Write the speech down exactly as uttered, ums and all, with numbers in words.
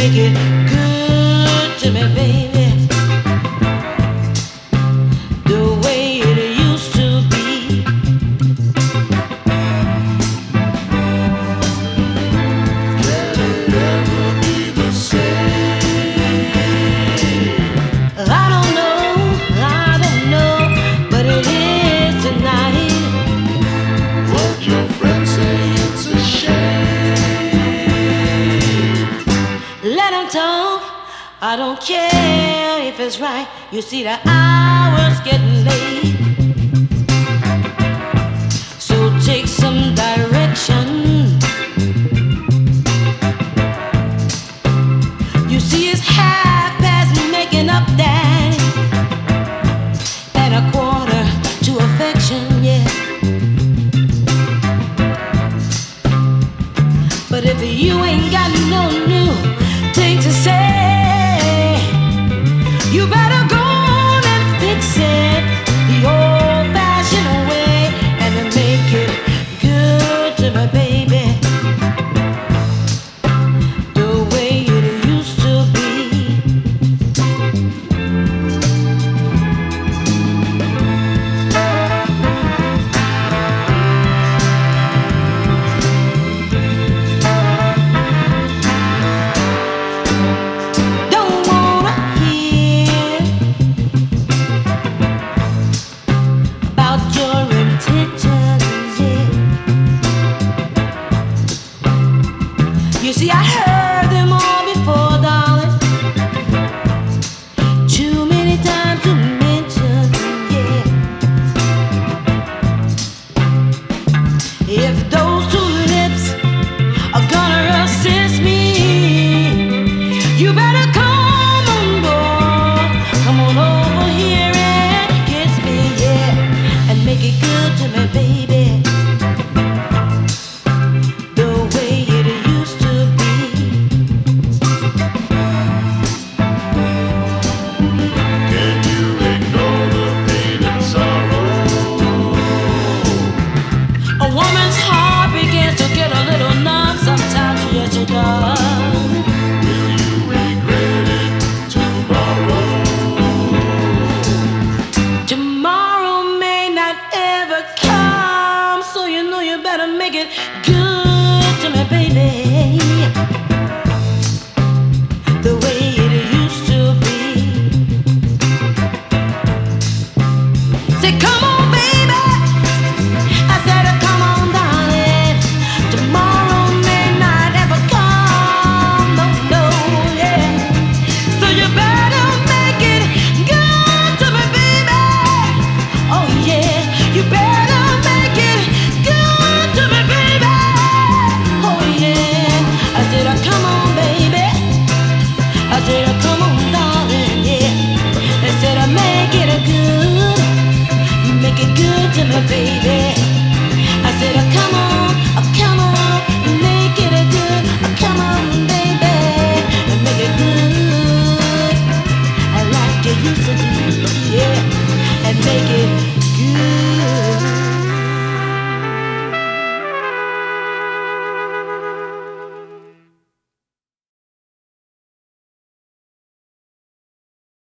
make it good to me, baby. The way it used to be. Can it ever be the same? I don't know, I don't know, but it is tonight. What your friends say it's a shame. Let 'em talk, I don't care if it's right. You see the hour's getting late, so take some direction. You see it's half past making up that, and a quarter to affection, yeah. But if you ain't got no new thing to say, you better go on and fix it the old-fashioned way, and then make it good to my baby, the way it used to be. Don't wanna hear about your intentions, yeah. You see, I heard them all before, darling. Too many times to mention, yeah. If those two lips are gonna assist me, you better come on, boy. Come on over here and kiss me, yeah, and make it good to me, baby, the way it used to be. Can you ignore the pain and sorrow? A woman's heart begins to get a little numb sometimes, yes it does. Will you regret it tomorrow? Tomorrow may not ever come, so you know you better make it good to me, baby, the way it used to be. Say, come on, baby. I said, come on, darling. Tomorrow may not ever come, no, no, yeah. So you better make it good to me, baby. Oh yeah, you better make it good to me, baby. Oh yeah. I said, come on, baby. I said, come on, darling, yeah. I said, make it good, make it good to me, baby. I said, come on, come on, make it good, come on, baby, make it good, like you used to do, yeah, and make it good.